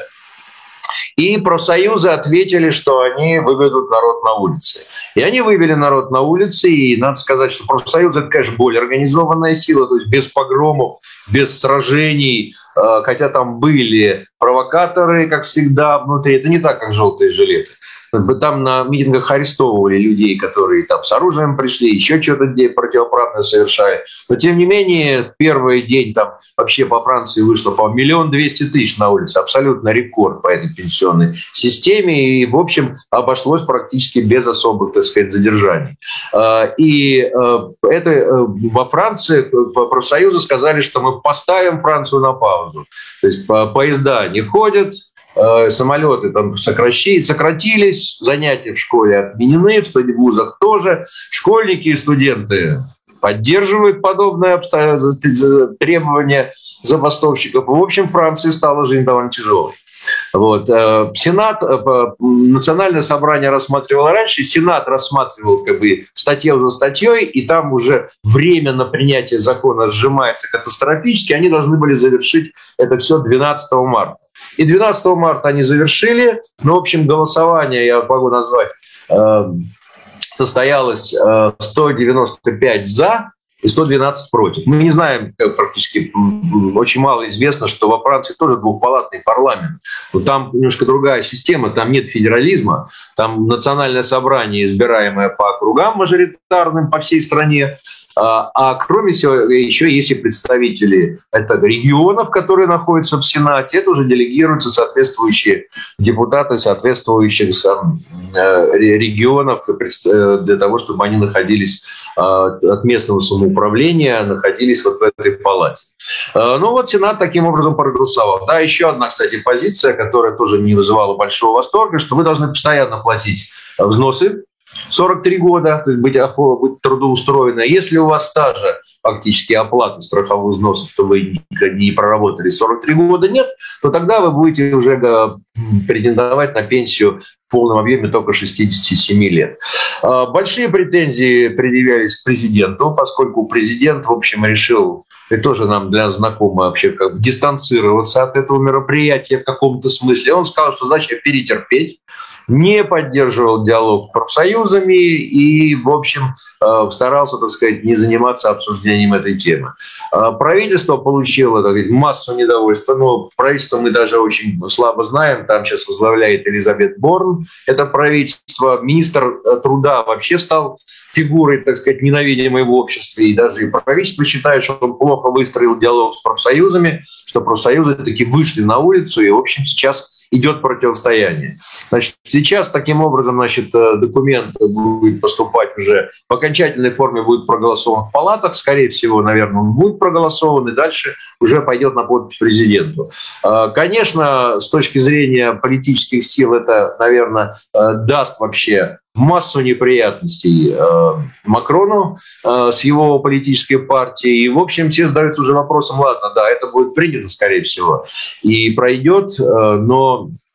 [SPEAKER 2] И профсоюзы ответили, что они выведут народ на улицы. И они вывели народ на улицы, и надо сказать, что профсоюзы – это, конечно, более организованная сила, то есть без погромов, без сражений, хотя там были провокаторы, как всегда, внутри. Это не так, как желтые жилеты. Там на митингах арестовывали людей, которые там с оружием пришли, еще что-то противоправное совершали. Но, тем не менее, в первый день там вообще по Франции вышло, по миллион двести тысяч на улице. Абсолютно рекорд по этой пенсионной системе. И, в общем, обошлось практически без особых, так сказать, задержаний. И это во Франции профсоюзы сказали, что мы поставим Францию на паузу. То есть поезда не ходят, самолеты там сокращи, сократились, занятия в школе отменены, в вузах тоже. Школьники и студенты поддерживают подобные требования забастовщиков. В общем, в Франции стала жизнь довольно тяжелой. Вот. Сенат, Национальное собрание рассматривало раньше, Сенат рассматривал как бы статью за статьей, и там уже время на принятие закона сжимается катастрофически. Они должны были завершить это все двенадцатого марта. И двенадцатого марта они завершили. Ну, в общем, голосование, я могу назвать, состоялось сто девяносто пять за и сто двенадцать против. Мы не знаем, практически очень мало известно, что во Франции тоже двухпалатный парламент. Но там немножко другая система, там нет федерализма. Там национальное собрание, избираемое по округам мажоритарным по всей стране. А кроме всего, еще есть и представители это регионов, которые находятся в Сенате. Это уже делегируются соответствующие депутаты соответствующих регионов для того, чтобы они находились от местного самоуправления, находились вот в этой палате. Ну вот Сенат таким образом проголосовал. Да, еще одна, кстати, позиция, которая тоже не вызывала большого восторга, что вы должны постоянно платить взносы. сорок три года, то есть быть, быть трудоустроены. Если у вас стажа, фактически оплаты страховых взносов, что вы не проработали сорок три года, нет, то тогда вы будете уже претендовать на пенсию в полном объеме только шестидесяти семи лет. Большие претензии предъявлялись к президенту, поскольку президент, в общем, решил, и тоже нам для знакомых вообще как бы дистанцироваться от этого мероприятия в каком-то смысле. Он сказал, что значит перетерпеть, не поддерживал диалог с профсоюзами и, в общем, старался, так сказать, не заниматься обсуждением этой темы. Правительство получило, так сказать, массу недовольства, но правительство мы даже очень слабо знаем, там сейчас возглавляет Элизабет Борн, это правительство, министр труда вообще стал фигурой, так сказать, ненавидимой в обществе, и даже и правительство считает, что он плохо выстроил диалог с профсоюзами, что профсоюзы таки вышли на улицу, и, в общем, сейчас идет противостояние. Значит, сейчас таким образом, значит, документ будет поступать уже в окончательной форме, будет проголосован в палатах. Скорее всего, наверное, он будет проголосован и дальше уже пойдет на подпись президенту. Конечно, с точки зрения политических сил это, наверное, даст вообще массу неприятностей Макрону с его политической партией. И, в общем, все задаются уже вопросом, ладно, да, это будет принято, скорее всего, и пройдет, но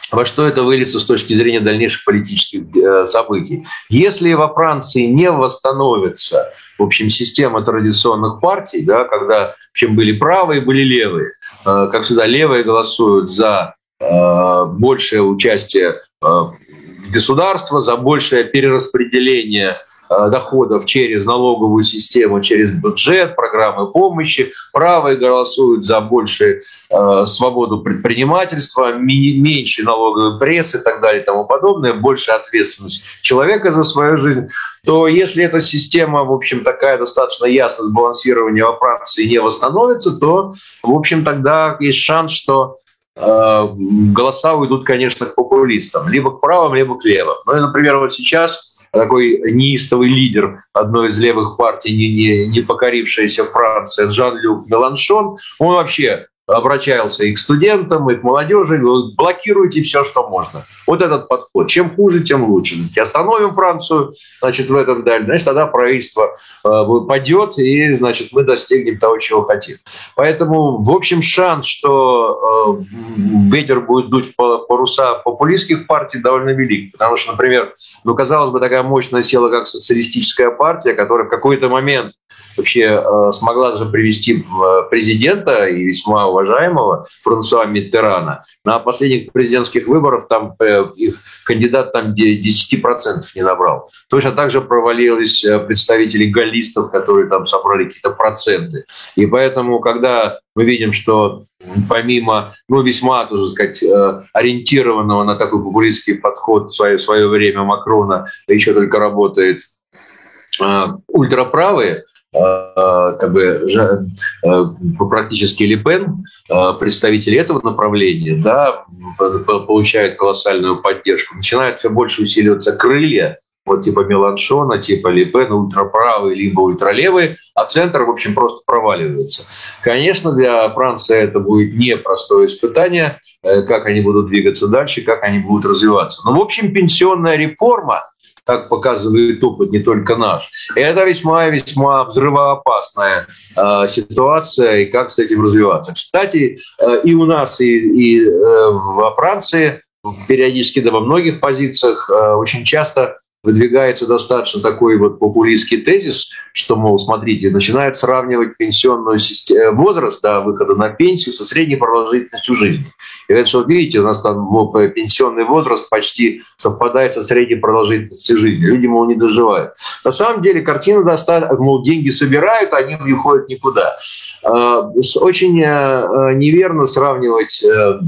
[SPEAKER 2] во что это выльется с точки зрения дальнейших политических э, событий. Если во Франции не восстановится, в общем, система традиционных партий, да, когда, в общем, были правые, были левые, э, как всегда, левые голосуют за э, большее участие э, государства, за большее перераспределение доходов через налоговую систему, через бюджет, программы помощи. Правые голосуют за большую э, свободу предпринимательства, ми- меньше налоговой прессы и так далее и тому подобное, больше ответственность человека за свою жизнь. То если эта система, в общем, такая достаточно ясно сбалансированная во Франции не восстановится, то, в общем, тогда есть шанс, что э, голоса уйдут, конечно, к популистам. Либо к правым, либо к левым. Ну и, например, вот сейчас такой неистовый лидер одной из левых партий, не, не, не покорившаяся Франция, Жан-Люк Меланшон, он вообще обращался и к студентам, и к молодежи, и говорит: блокируйте все, что можно. Вот этот подход. Чем хуже, тем лучше. Остановим Францию, значит, в этом далее, значит, тогда правительство э, падет, и, значит, мы достигнем того, чего хотим. Поэтому, в общем, шанс, что э, ветер будет дуть в паруса популистских партий, довольно велик. Потому что, например, ну, казалось бы, такая мощная сила, как социалистическая партия, которая в какой-то момент вообще э, смогла даже привести президента, и весьма уважаемого Франсуа Миттерана. На последних президентских выборах там э, их кандидат там десять процентов не набрал. Точно так же провалились представители галлистов, которые там собрали какие-то проценты. И поэтому, когда мы видим, что помимо, ну, весьма, так сказать, ориентированного на такой популистский подход в свое, в свое время Макрона, еще только работает э, ультраправые, как бы практически Ле Пен, представители этого направления, да, получают колоссальную поддержку. Начинают все больше усиливаться крылья, вот типа Меланшона, типа Ле Пен, ультраправые, либо ультралевые, а центр, в общем, просто проваливается. Конечно, для Франции это будет непростое испытание, как они будут двигаться дальше, как они будут развиваться. Но, в общем, пенсионная реформа, как показывает опыт, не только наш, это весьма-весьма взрывоопасная э, ситуация, и как с этим развиваться. Кстати, э, и у нас, и, и э, во Франции периодически, да, во многих позициях э, очень часто выдвигается достаточно такой вот популистский тезис, что, мол, смотрите, начинают сравнивать пенсионную систему, возраст до выхода на пенсию со средней продолжительностью жизни. И это, что, видите, у нас там пенсионный возраст почти совпадает со средней продолжительностью жизни. Люди, мол, не доживают. На самом деле картина достаточно, мол, деньги собирают, они не уходят никуда. Очень неверно сравнивать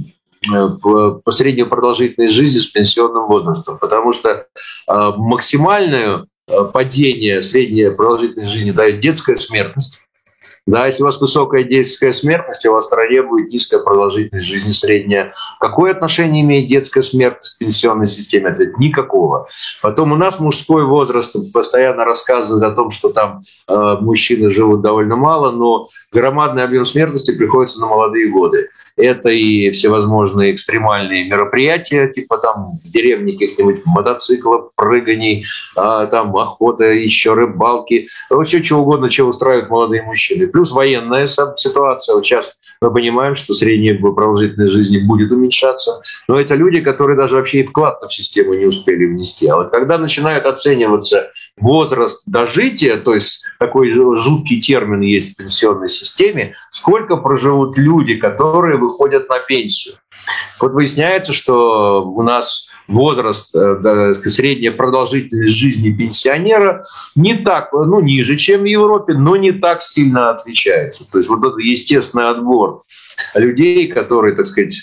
[SPEAKER 2] по средней продолжительности жизни с пенсионным возрастом, потому что э, максимальное падение средней продолжительности жизни дает детская смертность. Да, если у вас высокая детская смертность, у вас в стране будет низкая продолжительность жизни средняя. Какое отношение имеет детская смертность к пенсионной системе? Ответ: никакого. Потом у нас мужской возраст постоянно рассказывает о том, что там э, мужчины живут довольно мало, но громадный объем смертности приходится на молодые годы. Это и всевозможные экстремальные мероприятия, типа там в деревне каких-нибудь мотоциклов, прыганий, а, там охота, еще рыбалки, вообще чего угодно, чего устраивают молодые мужчины. Плюс военная ситуация. Вот сейчас мы понимаем, что средняя продолжительность жизни будет уменьшаться, но это люди, которые даже вообще и вклад в систему не успели внести. А вот когда начинают оцениваться возраст дожития, то есть такой жуткий термин есть в пенсионной системе, сколько проживут люди, которые выходят на пенсию. Вот выясняется, что у нас возраст, средняя продолжительность жизни пенсионера не так, ну, ниже, чем в Европе, но не так сильно отличается. То есть вот этот естественный отбор людей, которые, так сказать,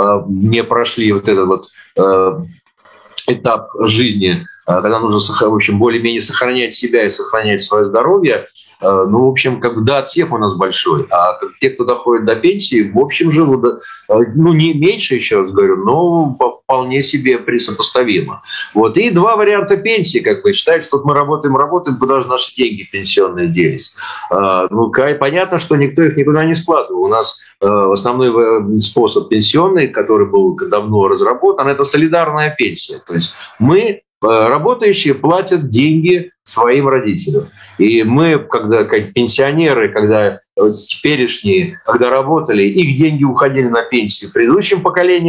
[SPEAKER 2] не прошли вот этот вот этап жизни, когда нужно, в общем, более-менее сохранять себя и сохранять свое здоровье, ну, в общем, как бы доотсев у нас большой. А те, кто доходит до пенсии, в общем, живут, ну, не меньше, еще раз говорю, но вполне себе присопоставимо. Вот. И два варианта пенсии, как вы считаете, что мы работаем, работаем, куда же наши деньги пенсионные делись. Ну, понятно, что никто их никуда не складывал. У нас основной способ пенсионный, который был давно разработан, это солидарная пенсия. То есть мы, работающие, платят деньги своим родителям. И мы, когда как пенсионеры, когда теперешние, когда работали, их деньги уходили на пенсию предыдущим поколениям,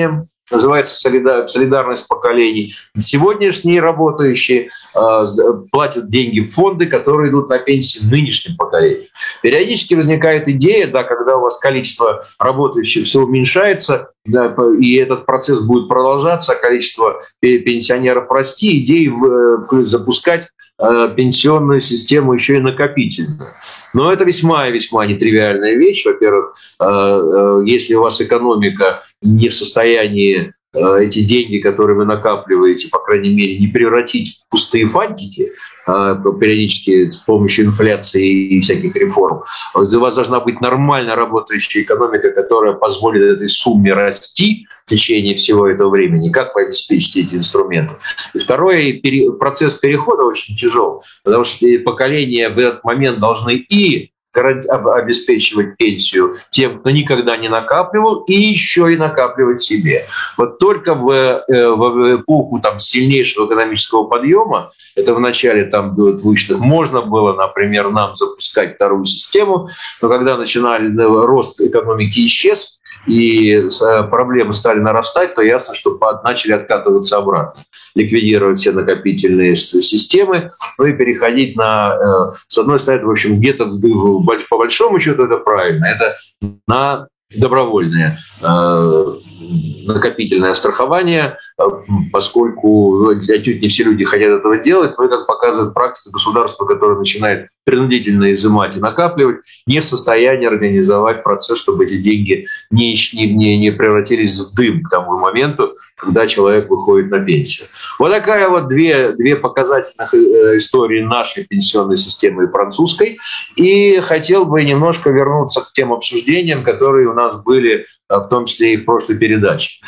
[SPEAKER 2] называется солидарность поколений. Сегодняшние работающие э, платят деньги в фонды, которые идут на пенсии нынешним поколениям. Периодически возникает идея, да, когда у вас количество работающих все уменьшается, да, и этот процесс будет продолжаться, а количество пенсионеров расти, идеи в, запускать э, пенсионную систему еще и накопительную. Но это весьма-весьма нетривиальная вещь. Во-первых, э, э, если у вас экономика не в состоянии э, эти деньги, которые вы накапливаете, по крайней мере, не превратить в пустые фантики, э, периодически с помощью инфляции и всяких реформ, у вас должна быть нормально работающая экономика, которая позволит этой сумме расти в течение всего этого времени. Как вы обеспечите эти инструменты? И второе, пере, процесс перехода очень тяжел, потому что поколения в этот момент должны и обеспечивать пенсию тем, кто никогда не накапливал, и еще и накапливать себе. Вот только в, в эпоху там, сильнейшего экономического подъема, это в начале там, двухтысячных, можно было, например, нам запускать вторую систему, но когда начинали рост экономики исчез, и проблемы стали нарастать, то ясно, что начали откатываться обратно, ликвидировать все накопительные системы, ну и переходить на, с одной стороны, в общем, где-то по большому счету это правильно, это на добровольное э, накопительное страхование, э, поскольку отнюдь не все люди хотят этого делать, но, как показывает практика, государства, которое начинает принудительно изымать и накапливать, не в состоянии организовать процесс, чтобы эти деньги не, не, не превратились в дым к тому моменту, когда человек выходит на пенсию. Вот такая вот две, две показательных истории нашей пенсионной системы и французской. И хотел бы немножко вернуться к тем обсуждениям, которые у нас были, в том числе и в прошлой передаче.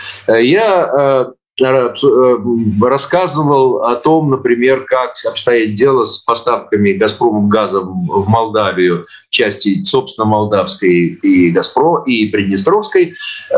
[SPEAKER 2] Я рассказывал о том, например, как обстоит дело с поставками «Газпромом» газа в Молдавию, в части, собственно, молдавской и «Газпро», и Приднестровской.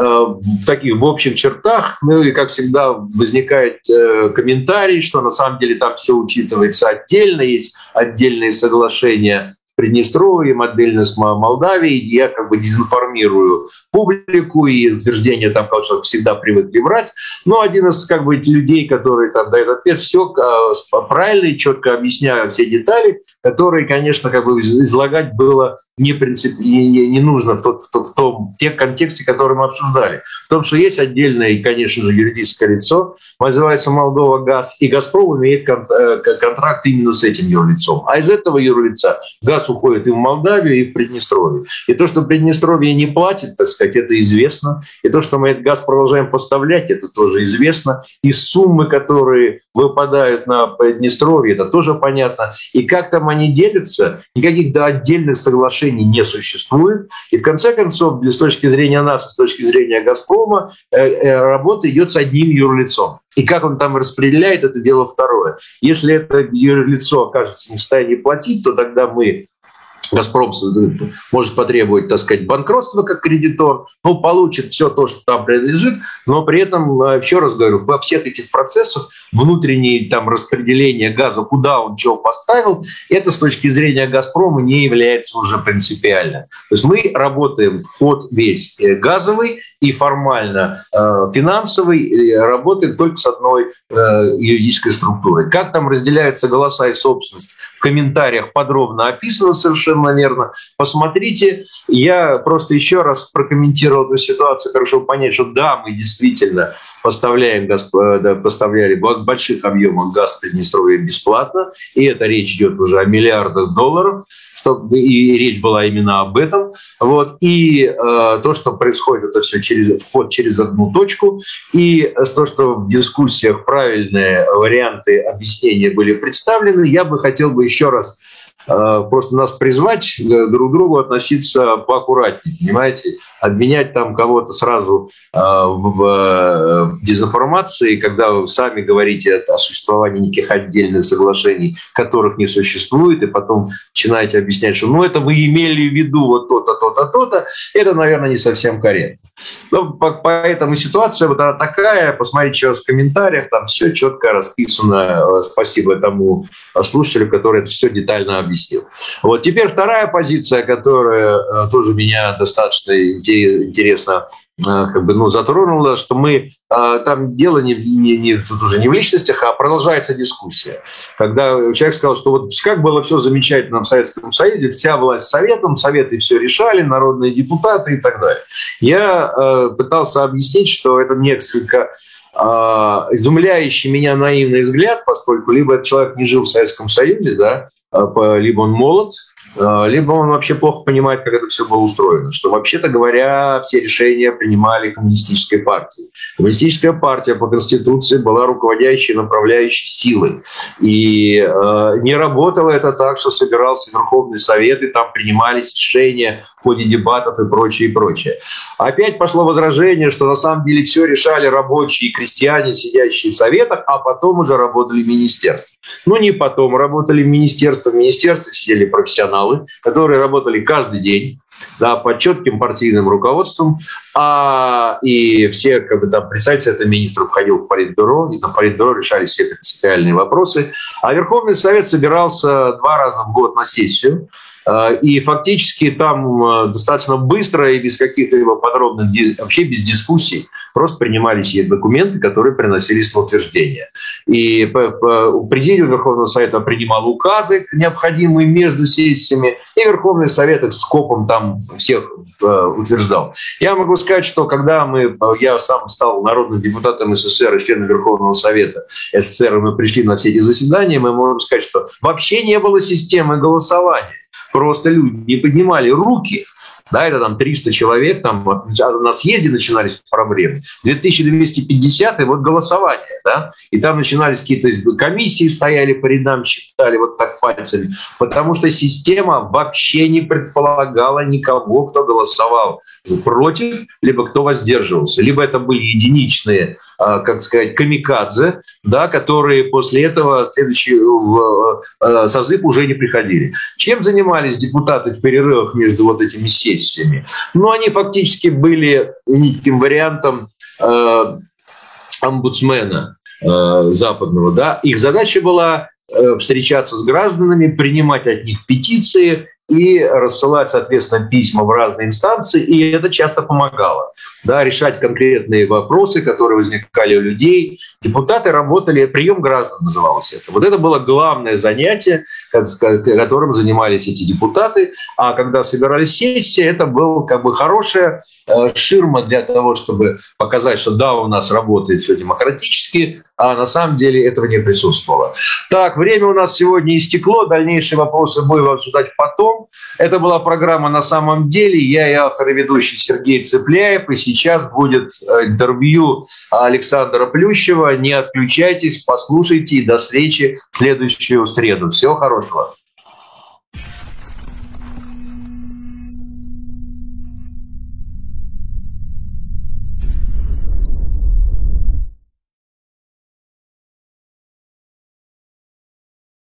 [SPEAKER 2] В таких в общих чертах, ну и, как всегда, возникает комментарий, что на самом деле там все учитывается отдельно, есть отдельные соглашения Приднестровьем, отдельно с Молдавией. Я как бы дезинформирую публику, и утверждения там, конечно, всегда привыкли врать. Но один из как бы людей, который там дает ответ, все правильно и четко объясняю все детали, которые, конечно, как бы излагать было не, принцип... не, не, не нужно в, тот, в, том, в том те контексте, который мы обсуждали. В том, что есть отдельное, конечно же, юридическое лицо, называется Молдова Газ, и «Газпром» имеет кон... контракт именно с этим юрлицом. А из этого юрлица газ уходит и в Молдавию, и в Приднестровье. И то, что Приднестровье не платит, так сказать, это известно. И то, что мы этот газ продолжаем поставлять, это тоже известно. И суммы, которые выпадают на Приднестровье, это тоже понятно. И как там они делятся, никаких да, отдельных соглашений не существует. И в конце концов, с точки зрения нас, с точки зрения «Газпрома», работа идет с одним юрлицом. И как он там распределяет, это дело второе. Если это юрлицо окажется не в состоянии платить, то тогда мы, «Газпром» может потребовать, так сказать, банкротства как кредитор, ну, получит все то, что там принадлежит, но при этом, еще раз говорю, во всех этих процессах внутреннее там распределение газа, куда он чего поставил, это с точки зрения «Газпрома» не является уже принципиально. То есть мы работаем вход весь газовый и формально э, финансовый, и работаем только с одной э, юридической структурой. Как там разделяются голоса и собственность, в комментариях подробно описано совершенно верно. Посмотрите, я просто еще раз прокомментировал эту ситуацию, чтобы понять, что да, мы действительно поставляем газ, да, поставляли в больших объемах газ в Приднестровье бесплатно, и это речь идет уже о миллиардах долларов, чтобы, и речь была именно об этом. Вот. И э, то, что происходит, это все через вход через одну точку, и то, что в дискуссиях правильные варианты объяснения были представлены, я бы хотел бы еще раз просто нас призвать друг к другу относиться поаккуратнее, понимаете? Обвинять там кого-то сразу э, в, в дезинформации, когда вы сами говорите о, о существовании никаких отдельных соглашений, которых не существует, и потом начинаете объяснять, что ну это вы имели в виду вот то-то, то-то, то-то, это, наверное, не совсем корректно. Но по, поэтому ситуация вот она такая, посмотрите еще раз в комментариях, там все четко расписано, спасибо тому слушателю, который это все детально объяснил. Вот теперь вторая позиция, которая тоже меня достаточно интересует, интересно как бы, ну, затронуло, что мы там дело не, не, не, тут уже не в личностях, а продолжается дискуссия. Когда человек сказал, что вот как было все замечательно в Советском Союзе, вся власть советом, советы все решали, народные депутаты и так далее. Я э, пытался объяснить, что это несколько э, изумляющий меня наивный взгляд, поскольку либо этот человек не жил в Советском Союзе, да, либо он молод, либо он вообще плохо понимает, как это все было устроено. Что, вообще-то говоря, все решения принимали коммунистической партии. Коммунистическая партия по Конституции была руководящей, направляющей силой. И э, не работало это так, что собирался Верховный Совет, и там принимались решения в ходе дебатов и прочее, и прочее. Опять пошло возражение, что на самом деле все решали рабочие и крестьяне, сидящие в советах, а потом уже работали в министерстве. Ну, не потом работали в министерстве. В министерстве сидели профессионалы, которые работали каждый день, да, под четким партийным руководством, а и все, как бы, там, представитель Совета министров входил в Политбюро, и на Политбюро решались все принципиальные вопросы. А Верховный Совет собирался два раза в год на сессию, и фактически там достаточно быстро и без каких-либо подробных, вообще без дискуссий, просто принимались документы, которые приносились на утверждение. И Президиум Верховного Совета принимал указы, необходимые между сессиями, и Верховный Совет их скопом там всех утверждал. Я могу сказать, что когда мы, я сам стал народным депутатом СССР и членом Верховного Совета СССР, мы пришли на все эти заседания, мы можем сказать, что вообще не было системы голосования. Просто люди не поднимали руки. Да, это там триста человек, там на съезде начинались проблемы. две тысячи двести пятьдесят, и вот голосование, да, и там начинались какие-то комиссии, стояли по рядам, считали вот так пальцами, потому что система вообще не предполагала никого, кто голосовал против, либо кто воздерживался. Либо это были единичные, как сказать, камикадзе, да, которые после этого следующий созыв уже не приходили. Чем занимались депутаты в перерывах между вот этими сессиями? Ну, они фактически были неким вариантом э, омбудсмена э, западного. Да? Их задача была э, встречаться с гражданами, принимать от них петиции и рассылать, соответственно, письма в разные инстанции, и это часто помогало. Да, решать конкретные вопросы, которые возникали у людей. Депутаты работали, прием граждан называлось это. Вот это было главное занятие, которым занимались эти депутаты. А когда собирались сессии, это была как бы хорошая ширма для того, чтобы показать, что да, у нас работает все демократически, а на самом деле этого не присутствовало. Так, время у нас сегодня истекло, дальнейшие вопросы будем обсуждать потом. Это была программа «На самом деле». Я и автор и ведущий Сергей Цепляев, и сейчас будет интервью Александра Плющева. Не отключайтесь, послушайте, и до встречи в следующую среду. Всего хорошего.